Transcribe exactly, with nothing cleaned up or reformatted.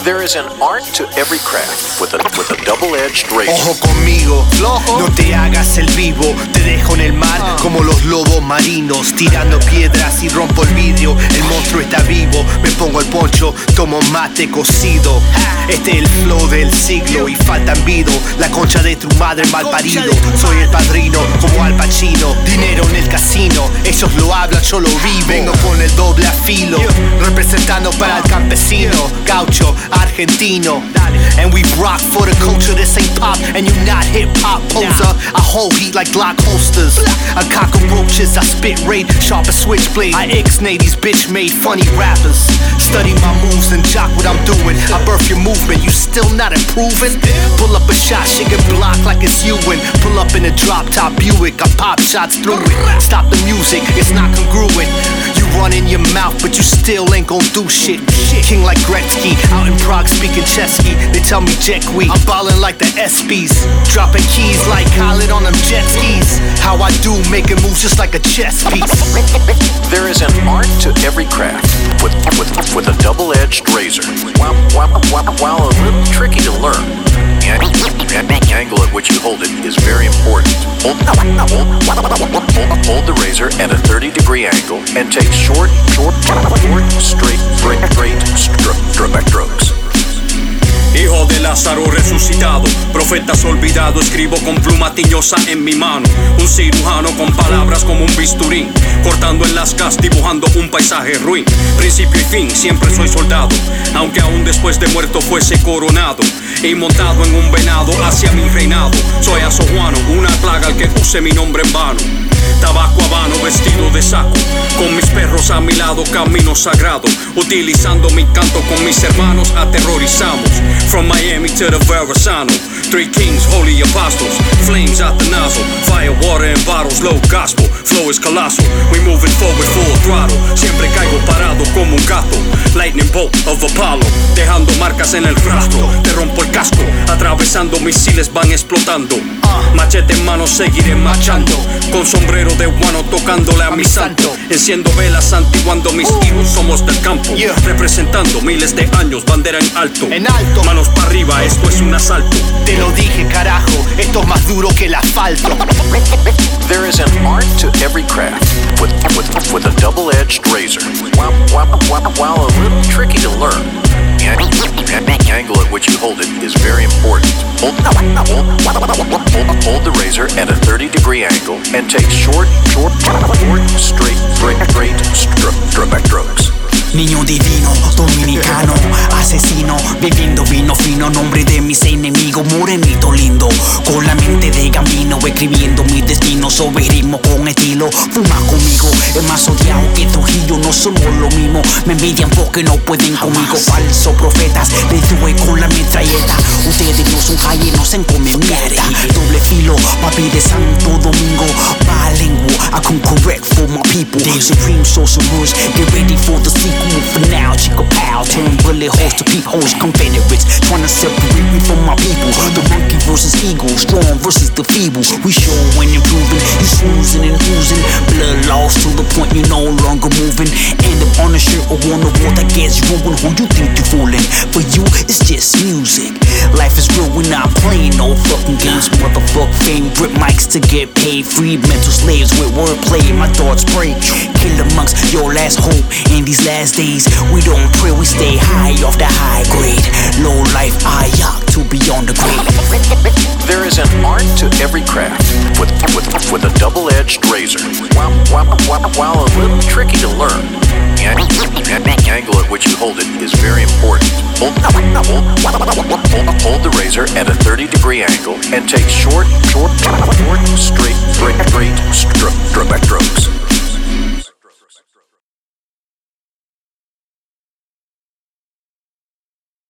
There is an art to every craft with a, with a double-edged razor. Ojo conmigo, flojo, no te hagas el vivo. Te dejo en el mar como los lobos marinos, tirando piedras y rompo el vidrio. El monstruo está vivo, me pongo el poncho, tomo mate cocido. Este es el flow del siglo y falta envido. La concha de tu madre mal parido. Soy el padrino como Al Pacino. Dinero en el casino, ellos lo hablan, yo lo vivo. Vengo con el doble afilo, representando para el campesino, gaucho, argentino. And we rock for the culture, this ain't pop and you not hip-hop poser. I hold heat like Glock holsters. I cockroaches, I spit raid, sharp as switchblade. I ixnay these bitch-made funny rappers. Study my moves and jock what I'm doing. I birth your movement, you still not improving? Pull up a shot, shake it block like it's Ewan. Pull up in a drop-top Buick, I pop shots through it. Stop the music, it's not congruent. You run in your mouth, but you still ain't gon' do shit. King like Gretzky, out in Prague speaking Chesky. They tell me Jekwe, I'm ballin' like the S Bs. Dropping keys like Khaled on them jet skis. How I do, making moves just like a chess piece. There is an art to every craft with, with, with a double-edged razor. While, while, while, while a little tricky to learn, the angle at which you hold it is very important. Hold, hold, hold, hold the razor at a thirty degree angle and take short, short, short, straight, straight, straight stroke, strokes. Hijo de Lázaro resucitado, profetas olvidado, escribo con pluma tiñosa en mi mano. Un cirujano con palabras como un bisturí, cortando en las gas, dibujando un paisaje ruin. Principio y fin, siempre soy soldado, aunque aún después de muerto fuese coronado y montado en un venado hacia mi reinado. Soy asojuano, una plaga al que use mi nombre en vano. Tabaco habano, vestido de saco, con mis perros a mi lado, camino sagrado. Utilizando mi canto con mis hermanos, aterrorizamos. From Miami to the Verrazano, three kings, holy apostles, flames out the nozzle, fire, water in bottles, low gospel, flow is colossal. We moving forward full throttle, siempre caigo parado como un gato. Lightning bolt of Apollo, dejando marcas en el rastro. Te rompo el casco, atravesando misiles van explotando. Machete en mano seguiré marchando, con sombrero de guano tocándole a mi santo. Enciendo velas santiguando mis hijos, somos del campo, representando miles de años, bandera en alto. En alto, manos para arriba, esto es un asalto. Te lo dije, carajo, esto es más duro que el asfalto. There is an art to every craft with, with, with a double-edged razor. While, while, while, while a little tricky to learn, the angle at which you hold it is very important. Hold, hold, hold, hold the razor at a thirty degree angle and take short, short, short, straight, straight, straight stroke, strokes. Niño divino, dominicano, asesino, bebiendo vino fino, nombre de mis enemigos, morenito lindo, con la mente de Gambino, escribiendo mi destino sobre ritmo con estilo. Fuma conmigo, es más odiado que Trujillo, no somos lo mismo, me envidian porque no pueden conmigo. Falsos profetas, les doy con la metralleta, ustedes no son calles, no se comen mierda. Doble filo, papi de Santo Domingo, bilingual, I come correct for my people. The supreme social rules, get ready for the sequel. For now, chico pal, turn bullet holes to peepholes, confederates trying to separate me from my people. The monkey versus eagle, strong versus the feeble. We showing improving, you snoozing and oozing, blood lost to the point you're no longer moving. End up on a shirt or on the wall that gets ruined. Who you think you're fooling? For you, it's just music. Life is real, we're not playing no fucking games. Motherfuck fame, grip mics to get paid. Free mental slaves with wordplay, my thoughts break. Kill amongst your last hope in these last days. We don't pray, we stay high off the high grade. Low life, I yacht to beyond the grave. There is an art to every craft with, with, with a double-edged razor. While, while, while, while a little tricky to learn, the angle at which you hold it is very important. Hold, hold, hold, hold the razor at a thirty degree angle and take short, short, short, straight, straight, straight stroke.